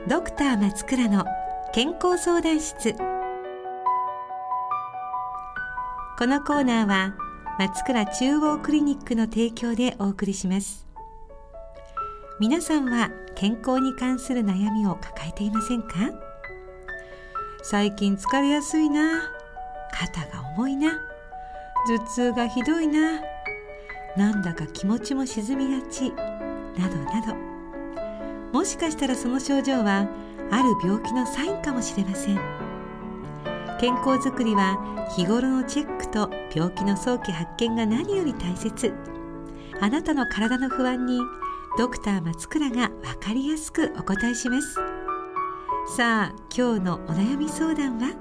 ドクター松倉の健康相談室。このコーナーは松倉中央クリニックの提供でお送りします。皆さんは健康に関する悩みを抱えていませんか？最近疲れやすいな、肩が重いな、頭痛がひどいな、なんだか気持ちも沈みがち、などなど。もしかしたらその症状はある病気のサインかもしれません。健康づくりは日頃のチェックと病気の早期発見が何より大切。あなたの体の不安にドクター松倉が分かりやすくお答えします。さあ、今日のお悩み相談は？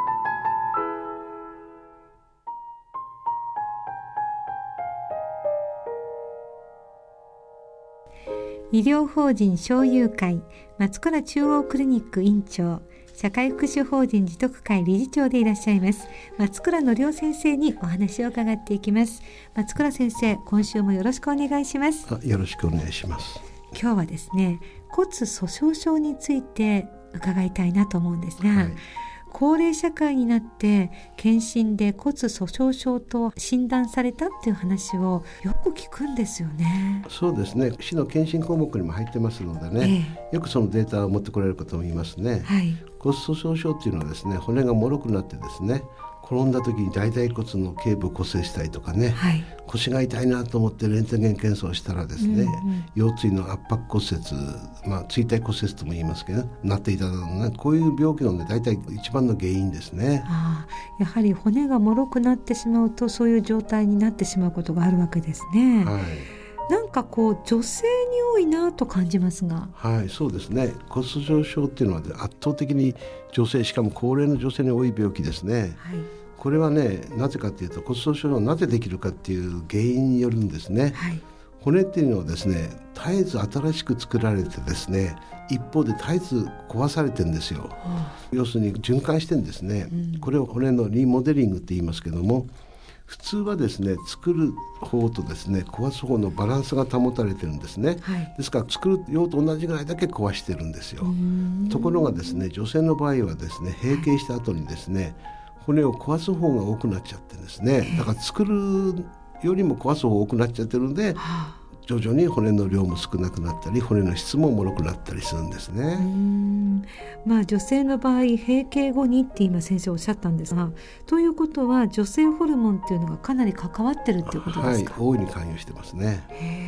医療法人小友会松倉中央クリニック院長、社会福祉法人持徳会理事長でいらっしゃいます松倉則夫先生にお話を伺っていきます。松倉先生、今週もよろしくお願いします。 よろしくお願いします。 今日はですね、骨粗鬆症について伺いたいなと思うんですが、高齢社会になって検診で骨粗鬆症と診断されたっていう話をよく聞くんですよね。 そうですね、市の検診項目にも入ってますのでね、よくそのデータを持ってこられる方もいますね。骨粗鬆症っていうのはですね、骨が脆くなってですね、転んだ時に大腿骨の頸部を骨折したりとかね、腰が痛いなと思ってレントゲン検査をしたらですね、腰椎の圧迫骨折、椎体骨折とも言いますけど、なっていたのね、こういう病気の、大体一番の原因ですね。 やはり骨が脆くなってしまうとそういう状態になってしまうことがあるわけですね。なんか女性に多いなと感じますが。 そうですね、骨粗鬆症っていうのは圧倒的に女性、しかも高齢の女性に多い病気ですね。これはね、なぜかというと、骨粗鬆症がなぜできるかっていう原因によるんですね。骨っていうのはですね、絶えず新しく作られてですね、一方で絶えず壊されてるんですよ。要するに循環してるんですね。これを骨のリモデリングって言いますけども、普通はですね、作る方とですね、壊す方のバランスが保たれてるんですね。ですから作る用と同じぐらいだけ壊してるんですよ。ところがですね、女性の場合はですね、閉経した後にですね、骨を壊す方が多くなっちゃってるんですね。だから作るよりも壊す方が多くなっちゃってるんで、徐々に骨の量も少なくなったり、骨の質も脆くなったりするんですね。 女性の場合、閉経後にって今先生おっしゃったんですが、ということは女性ホルモンっていうのがかなり関わってるっていうことですか？ 大いに関与してますね。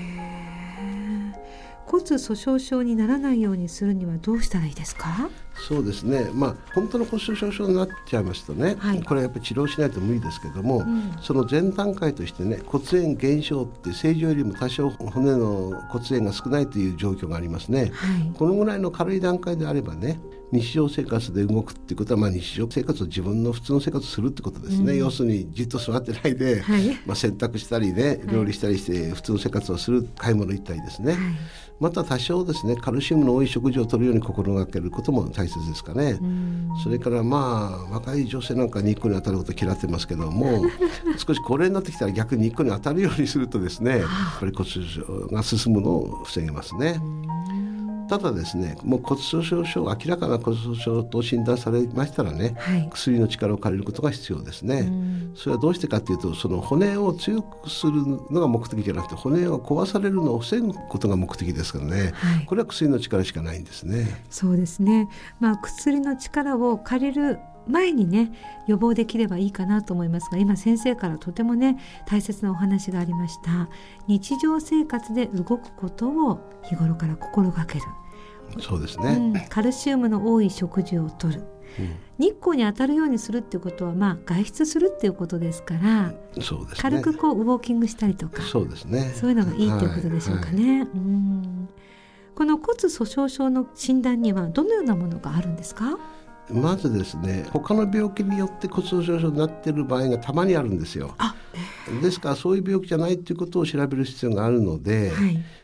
骨粗鬆症にならないようにするにはどうしたらいいですか？ そうですね、本当の骨粗鬆症になっちゃいますとね、これはやっぱり治療しないと無理ですけども、その前段階としてね、骨炎減少って正常よりも多少骨の骨炎が少ないという状況がありますね。このぐらいの軽い段階であればね、日常生活で動くっていうことは、日常生活を自分の普通の生活をするってことですね。要するにじっと座ってないで、洗濯したりね、料理したりして普通の生活をする、買い物行ったりですね、また多少ですね、カルシウムの多い食事を摂るように心がけることも大切ですかね。それから若い女性なんか日光に当たること嫌ってますけども少し高齢になってきたら逆に日光に当たるようにするとですね、やっぱり骨粗鬆症が進むのを防げますね。ただですね、もう骨粗鬆症、明らかな骨粗鬆症と診断されましたらね、薬の力を借りることが必要ですね。それはどうしてかというと、その骨を強くするのが目的じゃなくて、骨を壊されるのを防ぐことが目的ですからね、これは薬の力しかないんですね。 そうですね、薬の力を借りる前にね、予防できればいいかなと思いますが、今先生からとてもね、大切なお話がありました。日常生活で動くことを日頃から心がける。 そうですね、 カルシウムの多い食事をとる、日光に当たるようにするっていうことは、外出するっていうことですから、 そうですね、 軽くウォーキングしたりとか、 そうですね、 そういうのがいいということでしょうかね。この骨粗鬆症の診断にはどのようなものがあるんですか？ まずですね、他の病気によって骨粗鬆症になっている場合がたまにあるんですよ。ですからそういう病気じゃないということを調べる必要があるので、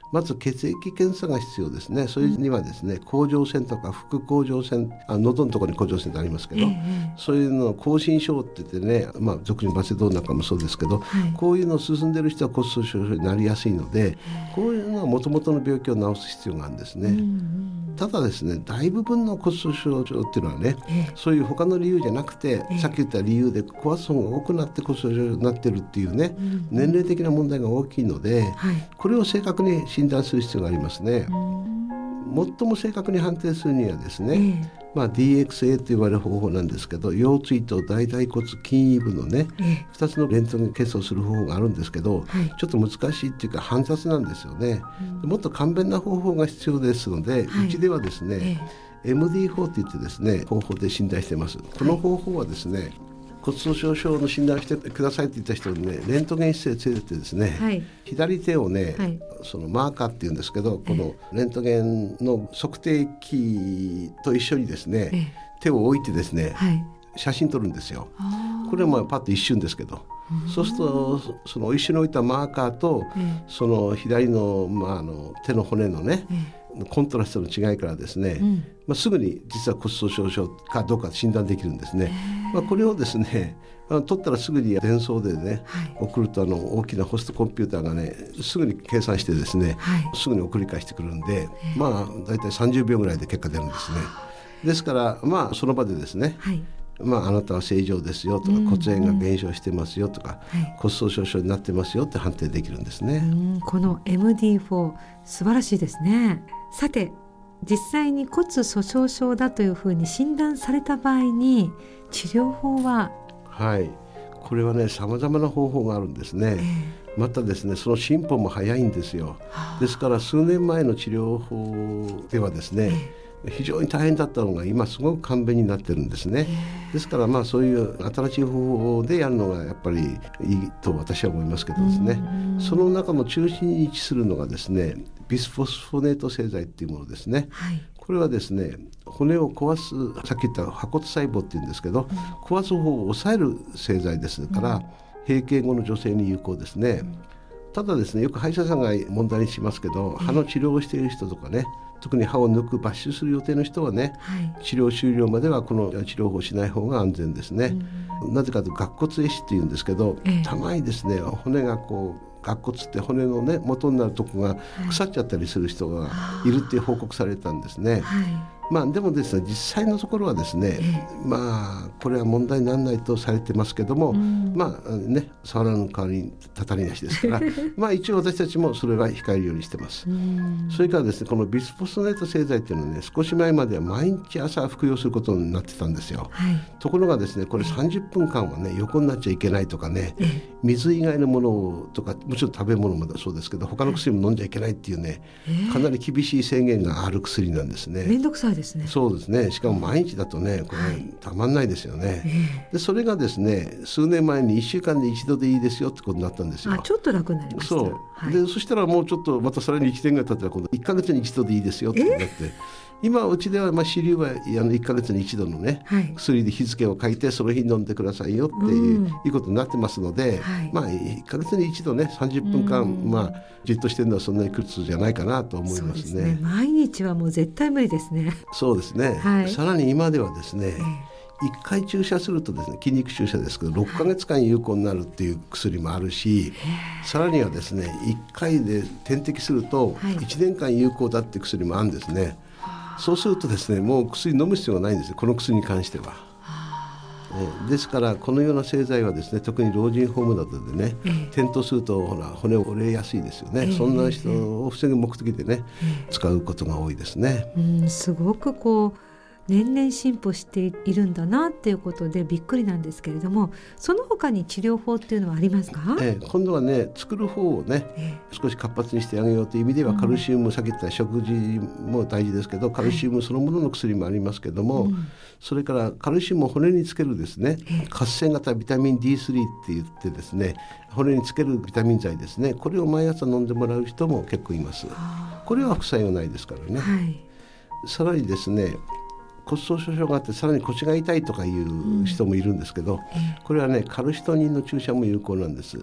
まず血液検査が必要ですね。それにはですね、甲状腺とか副甲状腺、喉のところに甲状腺ってありますけど、そういうのを亢進症って言ってね、俗にバセドウなんかもそうですけど、こういうのを進んでる人は骨粗しょう症になりやすいので、こういうのはもともとの病気を治す必要があるんですね。ただですね、大部分の骨粗しょう症っていうのはね、そういう他の理由じゃなくて、さっき言った理由で壊す方が多くなって骨粗しょう症になってるっていうね、年齢的な問題が大きいので、これを正確に診断する必要がありますね。最も正確に判定するにはですね、DXA と呼ばれる方法なんですけど、腰椎と大腿骨筋位部のね、2つのレントゲン検査をする方法があるんですけど、ちょっと難しいっていうか煩雑なんですよね。もっと簡便な方法が必要ですので、うちではですね、MD4 って言ってですね、方法で診断しています。この方法はですね、骨粗しょう症の診断をしてくださいって言った人にね、レントゲン室へ連れてですね、左手をね、そのマーカーっていうんですけど、このレントゲンの測定器と一緒にですね、手を置いてですね、写真撮るんですよ。これはパッと一瞬ですけど、そうするとその一緒に置いたマーカーと、その左の、手の骨のね、コントラストの違いからですね、すぐに実は骨粗しょう症かどうか診断できるんですね。これをですね、取ったらすぐに伝送でね、送ると大きなホストコンピューターがね、すぐに計算してですね、すぐに送り返してくるんで、だいたい30秒ぐらいで結果出るんですね。ですからその場でですね、あなたは正常ですよとか、骨炎が減少してますよとか、骨粗しょう症になってますよって判定できるんですね。 この MD4 素晴らしいですね。さて、実際に骨粗しょう症だというふうに診断された場合に治療法は？ これはね、様々な方法があるんですね。またですね、その進歩も早いんですよ。ですから数年前の治療法ではですね、非常に大変だったのが今すごく簡便になってるんですね。ですからそういう新しい方法でやるのがやっぱりいいと私は思いますけどですね、その中の中心に位置するのがですね、ビスフォスフォネート製剤っていうものですね。これはですね、骨を壊す、さっき言った破骨細胞っていうんですけど、壊す方を抑える製剤ですから、閉経後の女性に有効ですね。ただですね、よく歯医者さんが問題にしますけど、歯の治療をしている人とかね、特に歯を抜く抜歯する予定の人はね、治療終了まではこの治療法をしない方が安全ですね。なぜかというと、顎骨壊死っていうんですけど、たまにですね、骨が顎骨って骨のね、元になるとこが腐っちゃったりする人がいるっていう報告されたんですね。でもですね、実際のところはですね、これは問題にならないとされてますけども、触らぬ代わりにたたりなしですから一応私たちもそれは控えるようにしてます。それからですね、このビスフォスフォネート製剤っていうのはね、少し前までは毎日朝服用することになってたんですよ。ところがですね、これ30分間はね、横になっちゃいけないとかね、水以外のものとか、もちろん食べ物もそうですけど、他の薬も飲んじゃいけないっていうね、かなり厳しい制限がある薬なんですね。 めんどくさいですね。 そうですね。しかも毎日だとね、これたまんないですよね。でそれがですね、数年前に1週間で1度でいいですよってことになったんですよ。 ちょっと楽になりました。 そしたらもうちょっとまたさらに1年ぐらい経ったら、今度1ヶ月に1度でいいですよってなって、今うちでは主流は1ヶ月に1度のね、薬で日付を書いてその日飲んでくださいよっていうことになってますので、1ヶ月に1度ね、30分間じっとしてるのはそんなに苦痛じゃないかなと思いますね。 そうですね。毎日はもう絶対無理ですね。 そうですね。さらに今ではですね、1回注射するとですね、筋肉注射ですけど6ヶ月間有効になるっていう薬もあるし、さらにはですね、1回で点滴すると1年間有効だっていう薬もあるんですね。そうするとですね、もう薬飲む必要がないんですよ、この薬に関しては。ですからこのような製剤はですね、特に老人ホームなどでね、転倒すると骨を折れやすいですよね。そんな人を防ぐ目的でね、使うことが多いですね。 すごく年々進歩しているんだなっていうことでびっくりなんですけれども、その他に治療法っていうのはありますか？ 今度はね、作る方をね、少し活発にしてあげようという意味では、カルシウム、さっき言った食事も大事ですけど、カルシウムそのものの薬もありますけども、それからカルシウムを骨につけるですね、活性型ビタミン D3 って言ってですね、骨につけるビタミン剤ですね、これを毎朝飲んでもらう人も結構います。これは副作用ないですからね。さらにですね、骨粗しょう症があってさらに腰が痛いとかいう人もいるんですけど、これはね、カルシトニンの注射も有効なんです。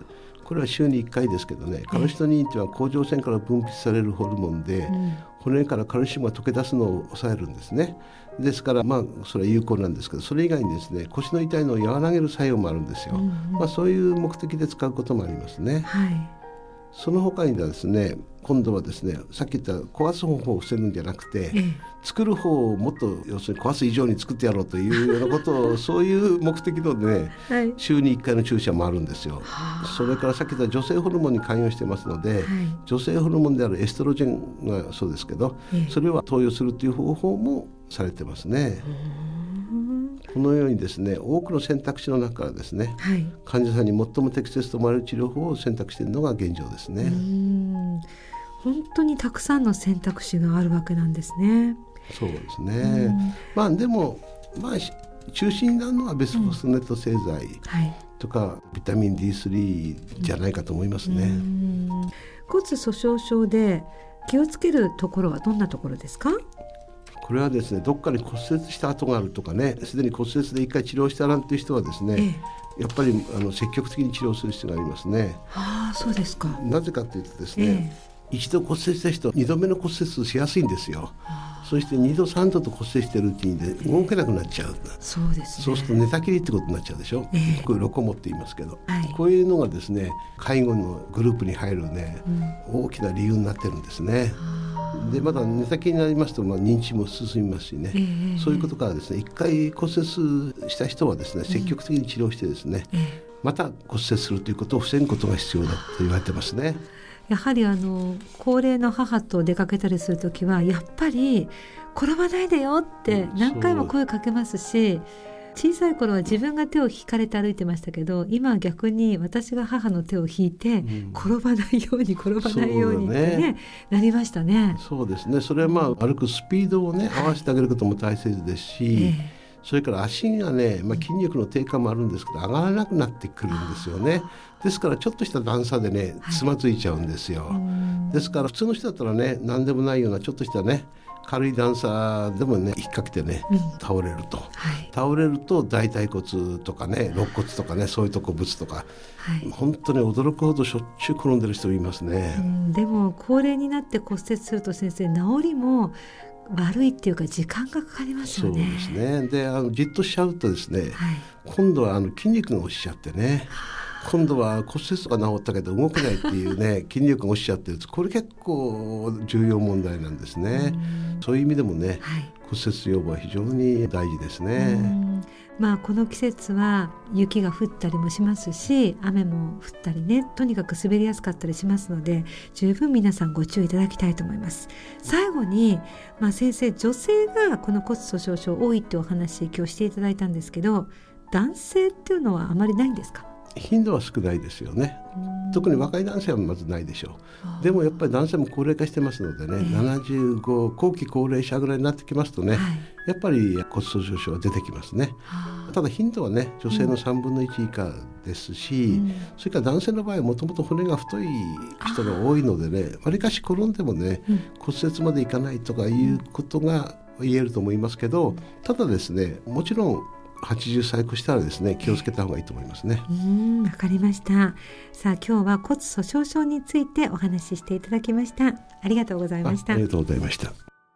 これは週に1回ですけどね、カルシトニンというのは甲状腺から分泌されるホルモンで、骨からカルシウムが溶け出すのを抑えるんですね。ですからそれは有効なんですけど、それ以外にですね、腰の痛いのを和らげる作用もあるんですよ。そういう目的で使うこともありますね。その他にはですね、今度はですね、さっき言った壊す方法を防ぐんじゃなくて、作る方をもっと要するに壊す以上に作ってやろうというようなことをそういう目的のでね、週に1回の注射もあるんですよ。それからさっき言った女性ホルモンに関与してますので、女性ホルモンであるエストロジェンがそうですけど、それは投与するという方法もされてますね。このようにですね、多くの選択肢の中からですね、患者さんに最も適切と思われる治療法を選択しているのが現状ですね。 本当にたくさんの選択肢があるわけなんですね。 そうですね。でも中心になるのはベスフォスフネット製剤とか、ビタミン D3 じゃないかと思いますね。 骨粗しょう症で気をつけるところはどんなところですか？ これはですね、どっかに骨折した跡があるとかね、すでに骨折で一回治療したなんていう人はですね、やっぱり積極的に治療する必要がありますね。 そうですか。 なぜかというとですね、一度骨折した人2度目の骨折しやすいんですよ。そして2度3度と骨折しているうちにで動けなくなっちゃう。 そうですね。 そうすると寝たきりってことになっちゃうでしょ。これロコモって言いますけど、こういうのがですね、介護のグループに入るね、大きな理由になってるんですね。でまだ寝たきりになりますと、認知も進みますしね、そういうことからですね、一回骨折した人はですね、積極的に治療してですね、また骨折するということを防ぐことが必要だと言われてますね。 やはり高齢の母と出かけたりするときはやっぱり転ばないでよって何回も声かけますし、小さい頃は自分が手を引かれて歩いてましたけど、今は逆に私が母の手を引いて、転ばないように転ばないようにってね、なりましたね。 そうですね。それは歩くスピードをね、合わせてあげることも大切ですし、それから足がね、筋肉の低下もあるんですけど、上がらなくなってくるんですよね。ですからちょっとした段差でね、つまずいちゃうんですよ。ですから普通の人だったらね、何でもないようなちょっとしたね、軽い段差でもね、引っ掛けてね、倒れると、倒れると大腿骨とかね、肋骨とかね、そういうとこぶつとか、本当に驚くほどしょっちゅう転んでる人いますね。 でも高齢になって骨折すると先生、治りも悪いっていうか時間がかかりますよね。 そうですね。でじっとしちゃうとですね、今度は筋肉が落ちちゃってね、今度は骨折が治ったけど動けないっていうね筋肉が落ちちゃってる。これ結構重要問題なんですね。そういう意味でもね、骨折予防は非常に大事ですね。 この季節は雪が降ったりもしますし、雨も降ったりね、とにかく滑りやすかったりしますので、十分皆さんご注意いただきたいと思います。最後に、先生、女性がこの骨粗しょう症多いってお話今日していただいたんですけど、男性っていうのはあまりないんですか？ 頻度は少ないですよね。特に若い男性はまずないでしょう。でもやっぱり男性も高齢化してますのでね、75後期高齢者ぐらいになってきますとね、やっぱり骨粗しょう症は出てきますね。ただ頻度はね、女性の3分の1以下ですし、それから男性の場合はもともと骨が太い人が多いのでね、わりかし転んでもね、骨折までいかないとかいうことが言えると思いますけど、ただですね、もちろん80歳越したらですね、気をつけた方がいいと思いますね。 わかりました。さあ今日は骨粗しょう症についてお話ししていただきました。ありがとうございました。 ありがとうございました。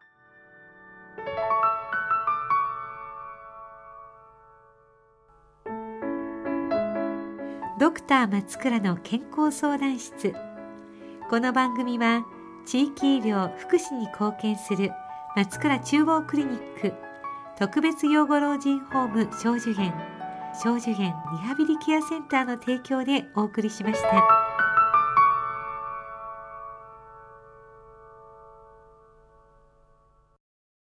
ドクター松倉の健康相談室。この番組は地域医療福祉に貢献する松倉中央クリニック特別養護老人ホーム小寿園リハビリケアセンターの提供でお送りしました。